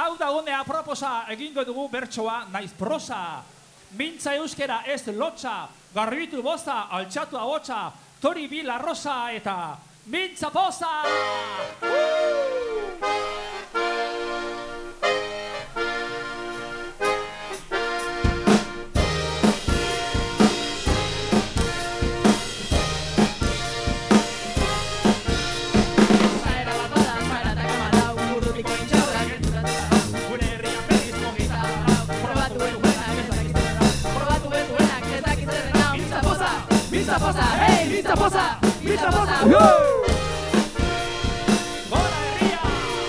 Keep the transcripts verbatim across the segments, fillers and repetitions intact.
hau da gunea proposa egingo dugu bertsoa naiz prosa. Mintza euskera ez lotxa, garbitu boza, altxatu ahotsa, tori bila rosa eta mintza poza! Mintza poza, hey, mintza poza, mintza poza, Gora herria!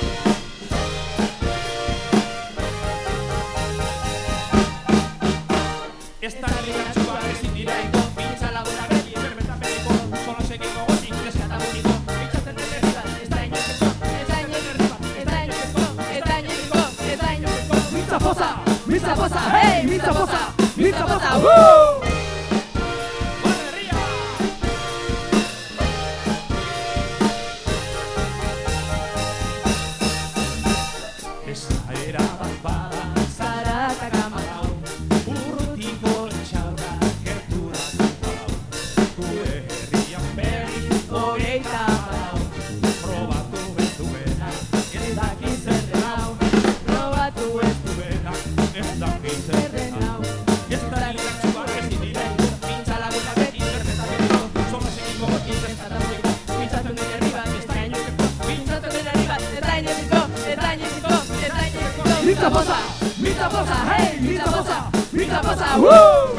Ez da herrigatxua ezin direiko, mintza laguna beti, berbetan betiko, solo segiko gotik, neskata bonito, mintzatzen den herri bat, ez da inokezko, ez da inokezko, ez da inokezko, ez da inokezko, ez da inokezko, mintza poza, mintza poza, hey, mintza poza, mintza poza, Mintza poza, mintza poza, hey, mintza poza, mintza poza, woo!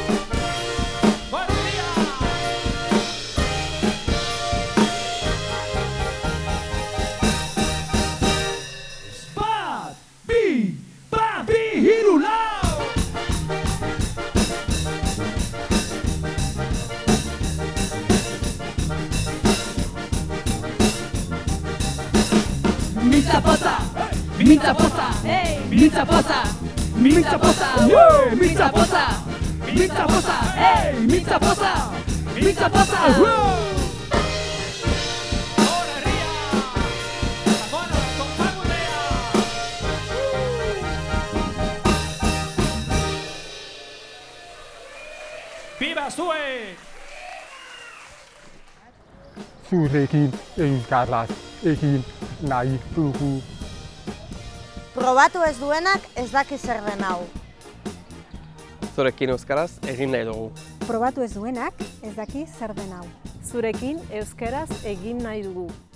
Bat, bi, bat, bi, hiru, lau! Mintza poza! Mintza poza, hey, mintza poza, mintza poza, woo, mintza poza, mintza poza, hey, mintza poza, mintza poza, woo. Gora herria! Gora konpagunea! Biba zuek! Zurekin euskaraz egin nahi dugu. Probatu ez duenak ez daki zer den hau. Zurekin euskaraz egin nahi dugu. Probatu ez duenak ez daki zer den hau. Zurekin euskaraz egin nahi dugu.